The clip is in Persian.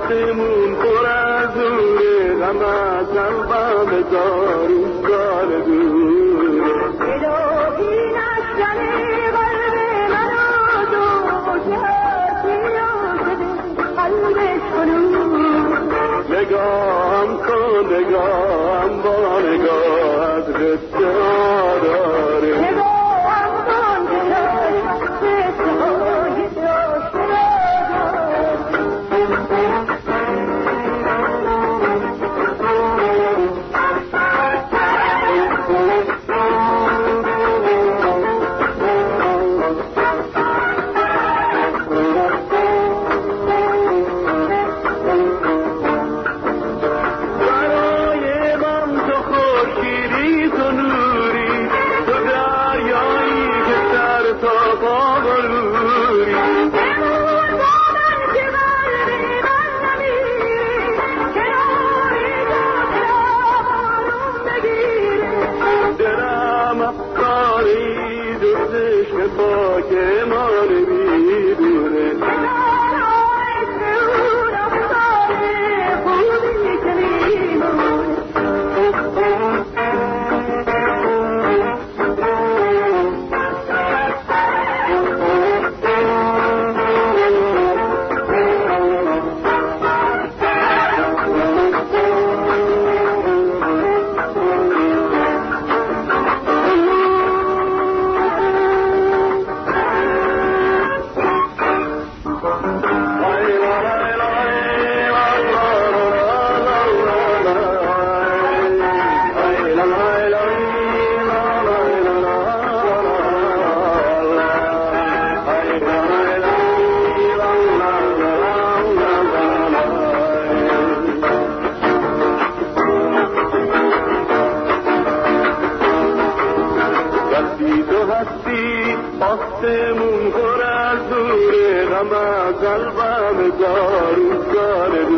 آسمون پر از نور غم از قلبم زاروزگار دور الهی نشکن قلب منو تو که هرچی شده قلبش کنون نگاهم کن نگاهم با نگاهت قصه ها داره نگاهم کن که قصه های داشته آسمون پر از نور غم از قلبم زاروزگار